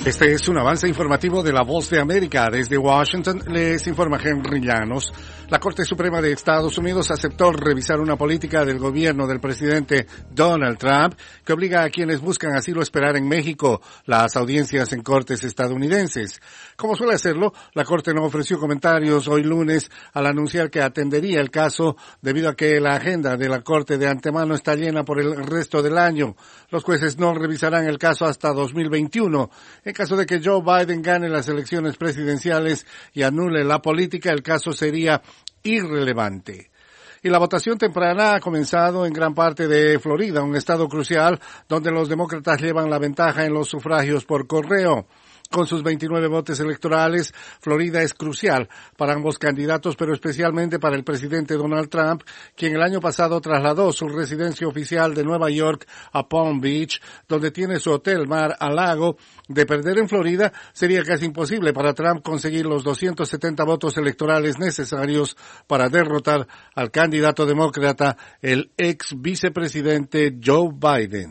Este es un avance informativo de La Voz de América. Desde Washington les informa Henry Llanos. La Corte Suprema de Estados Unidos aceptó revisar una política del gobierno del presidente Donald Trump que obliga a quienes buscan asilo a esperar en México las audiencias en cortes estadounidenses. Como suele hacerlo, la Corte no ofreció comentarios hoy lunes al anunciar que atendería el caso debido a que la agenda de la Corte de antemano está llena por el resto del año. Los jueces no revisarán el caso hasta 2021. En caso de que Joe Biden gane las elecciones presidenciales y anule la política, el caso sería irrelevante. Y la votación temprana ha comenzado en gran parte de Florida, un estado crucial donde los demócratas llevan la ventaja en los sufragios por correo. Con sus 29 votos electorales, Florida es crucial para ambos candidatos, pero especialmente para el presidente Donald Trump, quien el año pasado trasladó su residencia oficial de Nueva York a Palm Beach, donde tiene su hotel Mar-a-Lago. De perder en Florida, sería casi imposible para Trump conseguir los 270 votos electorales necesarios para derrotar al candidato demócrata, el ex vicepresidente Joe Biden.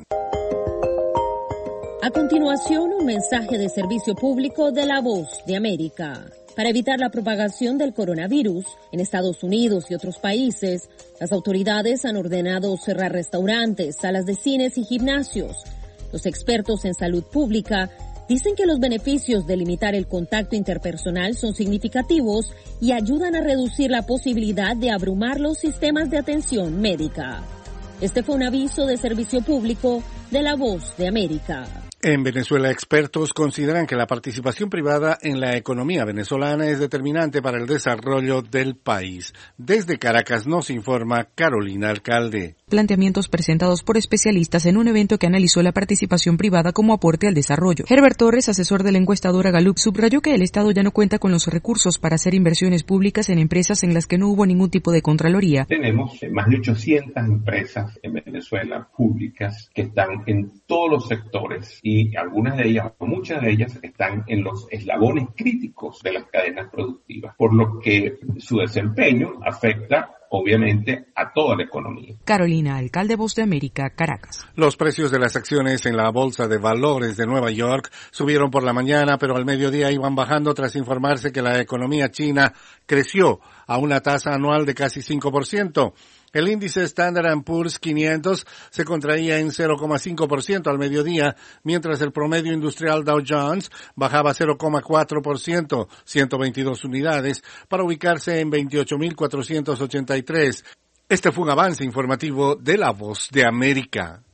A continuación, un mensaje de servicio público de La Voz de América. Para evitar la propagación del coronavirus en Estados Unidos y otros países, las autoridades han ordenado cerrar restaurantes, salas de cines y gimnasios. Los expertos en salud pública dicen que los beneficios de limitar el contacto interpersonal son significativos y ayudan a reducir la posibilidad de abrumar los sistemas de atención médica. Este fue un aviso de servicio público de La Voz de América. En Venezuela, expertos consideran que la participación privada en la economía venezolana es determinante para el desarrollo del país. Desde Caracas nos informa Carolina Alcalde. Planteamientos presentados por especialistas en un evento que analizó la participación privada como aporte al desarrollo. Herbert Torres, asesor de la encuestadora Gallup, subrayó que el Estado ya no cuenta con los recursos para hacer inversiones públicas en empresas en las que no hubo ningún tipo de contraloría. Tenemos más de 800 empresas en Venezuela públicas que están en todos los sectores y algunas de ellas, o muchas de ellas, están en los eslabones críticos de las cadenas productivas, por lo que su desempeño afecta obviamente a toda la economía. Carolina Alcalde, Voz de América, Caracas. Los precios de las acciones en la Bolsa de Valores de Nueva York subieron por la mañana, pero al mediodía iban bajando tras informarse que la economía china creció a una tasa anual de casi 5%. El índice Standard & Poor's 500 se contraía en 0,5% al mediodía, mientras el promedio industrial Dow Jones bajaba 0,4%, 122 unidades, para ubicarse en 28.483. Este fue un avance informativo de La Voz de América.